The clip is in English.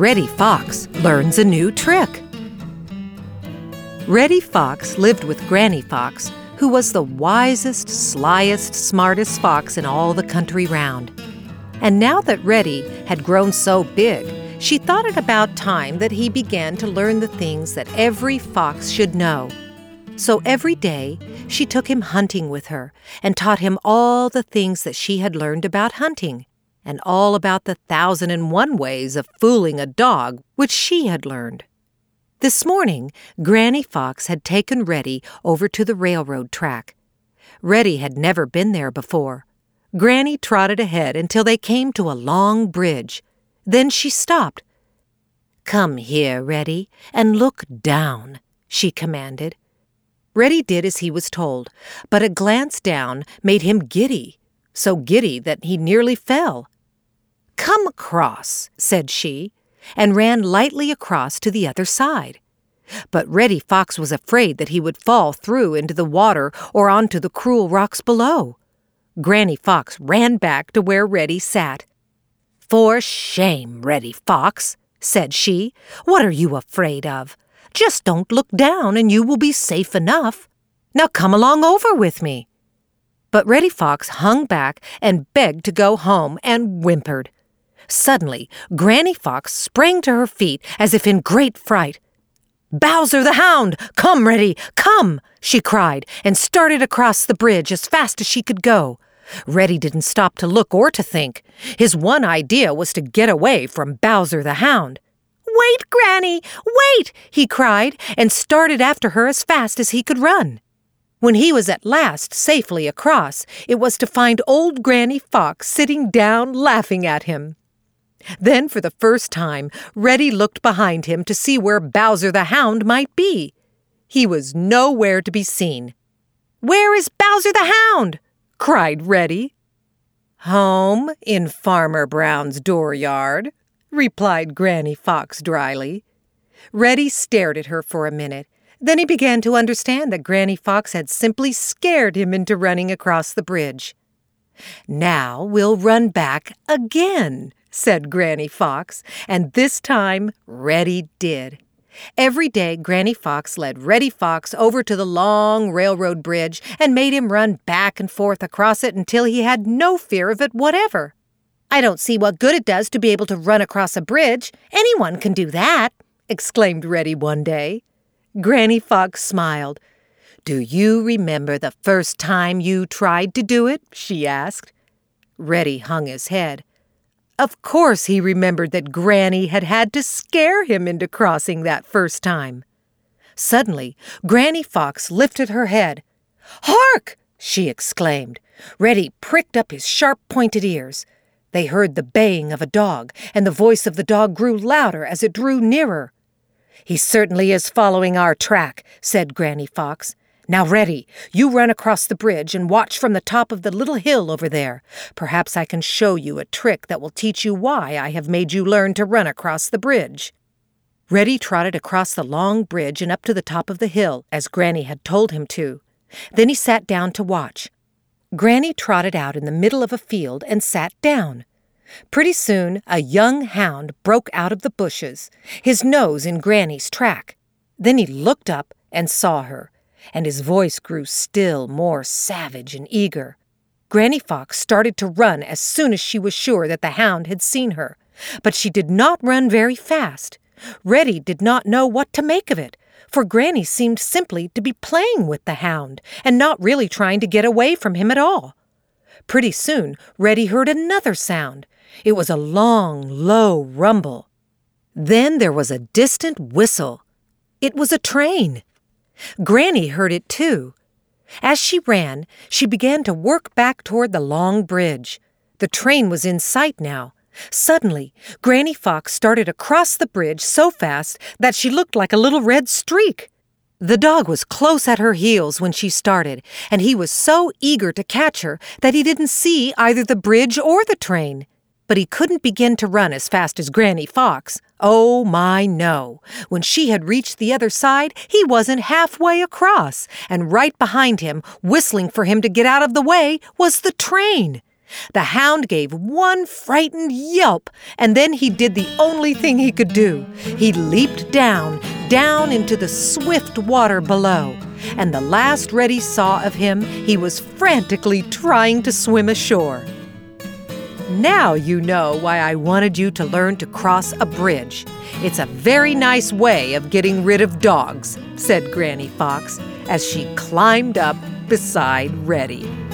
Reddy Fox learns a new trick. Reddy Fox lived with Granny Fox, who was the wisest, slyest, smartest fox in all the country round. And now that Reddy had grown so big, she thought it about time that he began to learn the things that every fox should know. So every day, she took him hunting with her and taught him all the things that she had learned about hunting, and all about the 1,001 ways of fooling a dog, which she had learned. This morning, Granny Fox had taken Reddy over to the railroad track. Reddy had never been there before. Granny trotted ahead until they came to a long bridge. Then she stopped. "Come here, Reddy, and look down," she commanded. Reddy did as he was told, but a glance down made him giddy, so giddy that he nearly fell. "Come across," said she, and ran lightly across to the other side. But Reddy Fox was afraid that he would fall through into the water or onto the cruel rocks below. Granny Fox ran back to where Reddy sat. "For shame, Reddy Fox," said she. "What are you afraid of? Just don't look down and you will be safe enough. Now come along over with me." But Reddy Fox hung back and begged to go home and whimpered. Suddenly, Granny Fox sprang to her feet as if in great fright. "Bowser the Hound! Come, Reddy, come!" she cried, and started across the bridge as fast as she could go. Reddy didn't stop to look or to think. His one idea was to get away from Bowser the Hound. "Wait, Granny, wait!" he cried, and started after her as fast as he could run. When he was at last safely across, it was to find old Granny Fox sitting down laughing at him. Then, for the first time, Reddy looked behind him to see where Bowser the Hound might be. He was nowhere to be seen. "Where is Bowser the Hound?" cried Reddy. "Home in Farmer Brown's dooryard," replied Granny Fox dryly. Reddy stared at her for a minute. Then he began to understand that Granny Fox had simply scared him into running across the bridge. "Now we'll run back again," said Granny Fox, and this time Reddy did. Every day Granny Fox led Reddy Fox over to the long railroad bridge and made him run back and forth across it until he had no fear of it whatever. "I don't see what good it does to be able to run across a bridge. Anyone can do that," exclaimed Reddy one day. Granny Fox smiled. "Do you remember the first time you tried to do it?" she asked. Reddy hung his head. Of course he remembered that Granny had had to scare him into crossing that first time. Suddenly, Granny Fox lifted her head. "Hark!" she exclaimed. Reddy pricked up his sharp-pointed ears. They heard the baying of a dog, and the voice of the dog grew louder as it drew nearer. "He certainly is following our track," said Granny Fox. "Now, Reddy, you run across the bridge and watch from the top of the little hill over there. Perhaps I can show you a trick that will teach you why I have made you learn to run across the bridge." Reddy trotted across the long bridge and up to the top of the hill, as Granny had told him to. Then he sat down to watch. Granny trotted out in the middle of a field and sat down. Pretty soon, a young hound broke out of the bushes, his nose in Granny's track. Then he looked up and saw her, and his voice grew still more savage and eager. Granny Fox started to run as soon as she was sure that the hound had seen her, but she did not run very fast. Reddy did not know what to make of it, for Granny seemed simply to be playing with the hound and not really trying to get away from him at all. Pretty soon, Reddy heard another sound. It was a long, low rumble. Then there was a distant whistle. It was a train. Granny heard it too. As she ran, she began to work back toward the long bridge. The train was in sight now. Suddenly, Granny Fox started across the bridge so fast that she looked like a little red streak. The dog was close at her heels when she started, and he was so eager to catch her that he didn't see either the bridge or the train. But he couldn't begin to run as fast as Granny Fox. Oh, my, no. When she had reached the other side, he wasn't halfway across, and right behind him, whistling for him to get out of the way, was the train. The hound gave one frightened yelp, and then he did the only thing he could do. He leaped down into the swift water below. And the last Reddy saw of him, he was frantically trying to swim ashore. Now you know why I wanted you to learn to cross a bridge. It's a very nice way of getting rid of dogs, said Granny Fox as she climbed up beside Reddy.